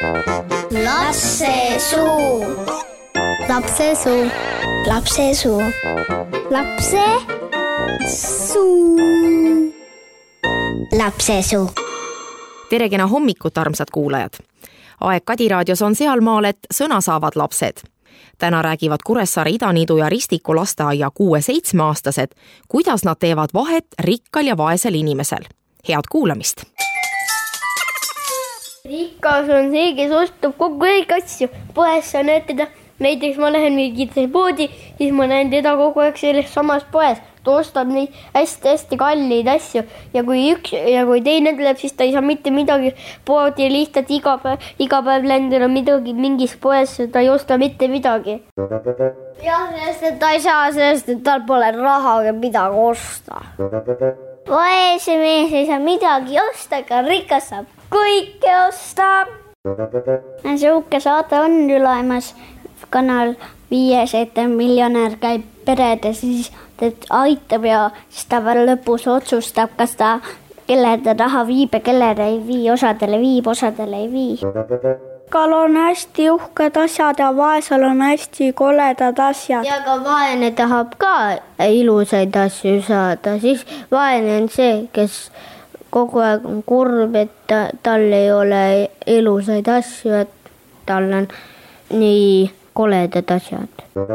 Lapsesuu. Lapsesuu. Lapsesuu. Lapsesuu. Lapsesuu. Tere kena hommikut, armsad kuulajad! Aeg Kadi raadios on sealmaal, et sõna saavad lapsed. Täna räägivad Kuressaare Idaniidu ja Ristiku lasteaia 6-7-aastased, kuidas nad teevad vahet rikkal ja vaesel inimesel. Head kuulamist! Rikas on see, kes ostab kogu aeg asju. Poes sa näed teda, näiteks ma lähen mingisse poodi, siis ma näen teda kogu aeg selles samas poes. Ta ostab neid hästi-hästi kalleid asju ja kui teine tuleb, siis ta ei saa mitte midagi poodi lihtsalt iga päev ländel on midagi mingis poes, ta ei osta mitte midagi. Jah, sest et ta ei saa, sest et tal pole raha midagi osta. Vaese mees ei saa midagi osta, aga rikas saab kõike osta. Siuke saate on ülemas kanal 5, et miljonär käib peredes, siis ta aitab ja siis ta veel lõpus otsustab, kas ta kelle ta raha viib ja kellele ei vii, osadele viib, osadele ei vii. Rikkal on hästi uhked asjad ja vaesel on hästi koledad asjad. Ja ka vaene tahab ka ilusaid asju saada, siis vaene on see, kes kogu aeg on kurb, et tal ei ole ilusaid asju, et tal on nii koledad asjad.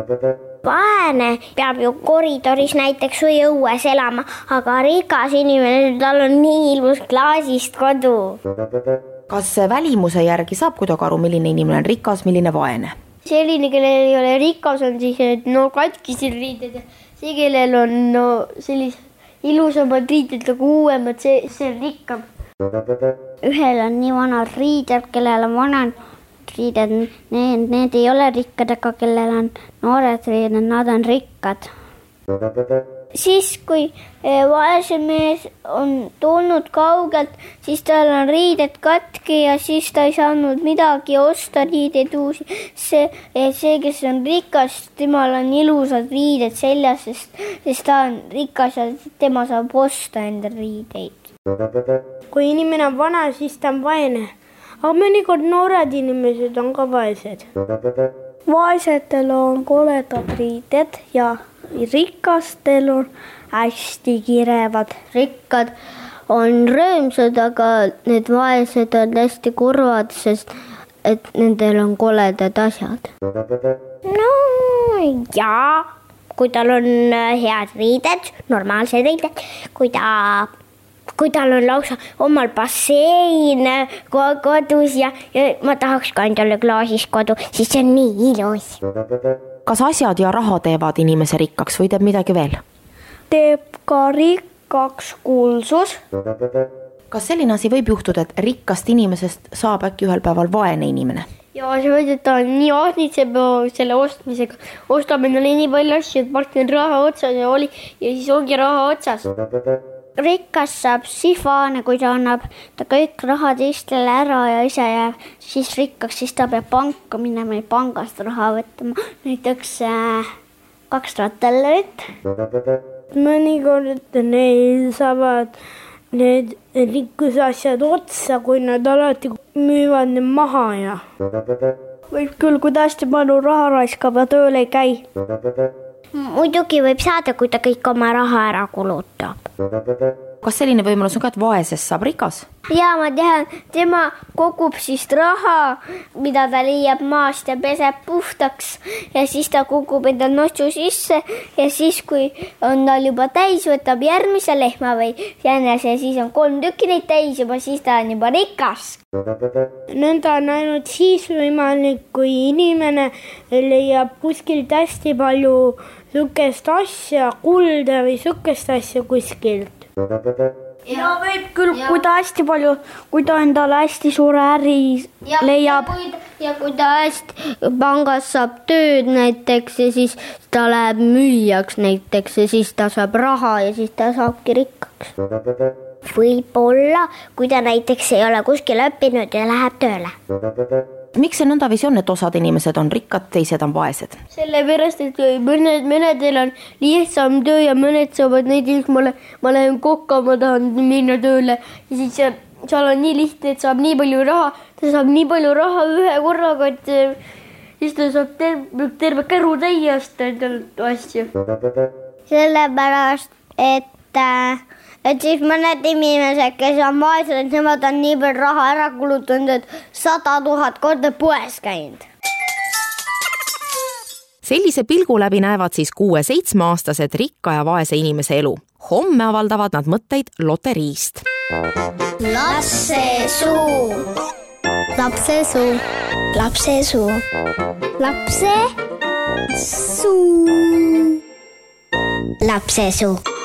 Vaene peab ju koridoris näiteks või õues elama, aga rikas inimene, tal on nii ilus klaasist kodu. Kas välimuse järgi saab kuidagi aru, milline inimene on rikas, milline vaene? Selline, kellel ei ole rikas, on siis katkised riided ja see, kellel on sellised ilusamad riided nagu uuemad, see on rikkam. Ühel on nii vanad riided, kellel on vanad riided, need ei ole rikkad, aga kellel on noored riided, nad on rikkad. Siis, kui vaese mees on tulnud kaugelt, siis tal on riided katki ja siis ta ei saanud midagi osta, riided uusi. See, kes on rikas, temal on ilusad riided seljas, sest ta on rikas ja tema saab osta enda riideid. Kui inimene on vana, siis ta on vaene. Aga mõnikord noored inimesed on ka vaesed. Vaesetel on koledad riided ja rikastel on hästi kirevad. Rikkad on rõõmsad, aga need vaesed on hästi kurvad, sest et nendel on koledad asjad. No jaa, kui tal on head riided, normaalsed riided, kui tal on lausa omal bassein kodus ja ma tahaks ka endale klaasis kodu, siis see on nii ilus. Kas asjad ja raha teevad inimese rikkaks või teeb midagi veel? Teeb ka rikkaks kuulsus. Kas selline asi võib juhtuda, et rikkast inimesest saab äkki ühel päeval vaene inimene? Ja see võib, et ta on nii ahnitseb selle ostmisega. Ostab endale nii palju asju, et partner raha otsas ja siis ongi raha otsas. Rikas saab siis vaene, kui ta annab ta kõik raha teistele ära ja ise jääb siis rikkaks, siis ta peab panka minema ja pangast raha võtma. Näiteks 2000 $. Mõnikord neil saavad need rikkusasjad otsa, kui nad alati müüvad need maha ja võib küll, kui ta hästi palju raha raiskab ja tööl ei käi. Muidugi võib saada, kui ta kõik oma raha ära kulutab. Kas selline võimalus on ka, et vaesest saab rikas? Jaa, ma tean, tema kogub siis raha, mida ta leiab maast ja peseb puhtaks ja siis ta kogub enda notsu sisse ja siis, kui on tal juba täis, võtab järgmise lehma või jänese ja siis on 3 tükki neid täis juba, siis ta on juba rikas. Nõnda on ainult siis võimalik, kui inimene leiab kuskilt hästi palju sukest asja, kulda või sukest asja kuskilt. Ja võib küll, kui ta hästi palju, kui ta endale hästi suure äri leiab. Ja kui ta hästi pangas saab tööd näiteks ja siis ta läheb müüjaks näiteks ja siis ta saab raha ja siis ta saabki rikkaks. Võib-olla, kui ta näiteks ei ole kuskil õppinud ja läheb tööle. Miks see nõndaviisi on, et osad inimesed on rikkad, teised on vaesed? Sellepärast, et mõnedel on lihtsam töö ja mõned saavad näiteks, ma lähen kokka, ma tahan minna tööle ja siis seal on nii lihtne, et saab nii palju raha, ta saab nii palju raha ühe korraga, et siis ta saab terve käru täie osta asju. Sellepärast, et siis mõned inimesed, kes on vaesed, nemad on nii palju raha ära kulutanud, et 100 000 korda poes käinud. Sellise pilgu läbi näevad siis 6-7-aastased rikka ja vaese inimese elu. Homme avaldavad nad mõtteid loteriist. Lapsesuu. Lapsesuu. Lapsesuu. Lapsesuu. Lapsesuu.